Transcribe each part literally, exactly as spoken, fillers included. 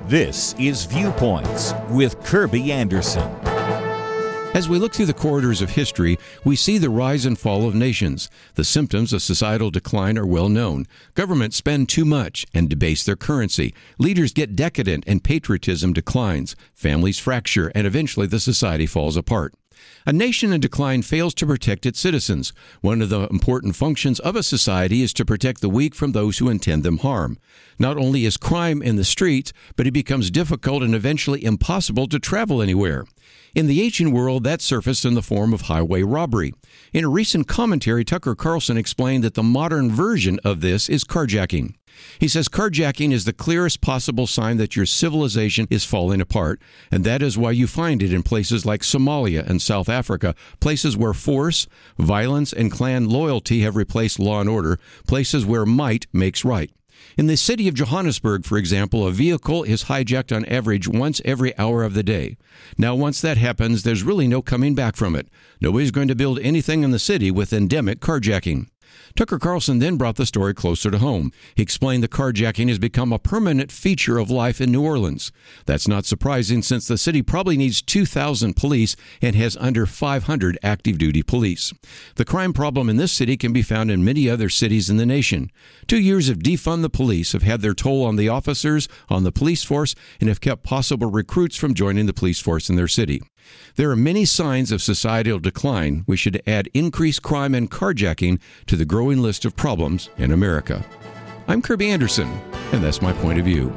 This is Viewpoints with Kirby Anderson. As we look through the corridors of history, we see the rise and fall of nations. The symptoms of societal decline are well known. Governments spend too much and debase their currency. Leaders get decadent and patriotism declines. Families fracture and eventually the society falls apart. A nation in decline fails to protect its citizens. One of the important functions of a society is to protect the weak from those who intend them harm. Not only is crime in the streets, but it becomes difficult and eventually impossible to travel anywhere. In the ancient world, that surfaced in the form of highway robbery. In a recent commentary, Tucker Carlson explained that the modern version of this is carjacking. He says carjacking is the clearest possible sign that your civilization is falling apart, and that is why you find it in places like Somalia and South Africa, places where force, violence, and clan loyalty have replaced law and order, places where might makes right. In the city of Johannesburg, for example, a vehicle is hijacked on average once every hour of the day. Now, once that happens, there's really no coming back from it. Nobody's going to build anything in the city with endemic carjacking. Tucker Carlson then brought the story closer to home. He explained the carjacking has become a permanent feature of life in New Orleans. That's not surprising since the city probably needs two thousand police and has under five hundred active duty police. The crime problem in this city can be found in many other cities in the nation. Two years of defund the police have had their toll on the officers, on the police force, and have kept possible recruits from joining the police force in their city. There are many signs of societal decline. We should add increased crime and carjacking to the growing list of problems in America. I'm Kirby Anderson, and that's my point of view.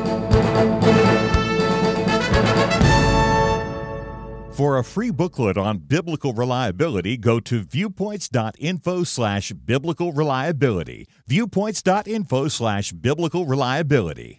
For a free booklet on biblical reliability, go to viewpoints.info slash biblical reliability. Viewpoints.info slash biblical reliability.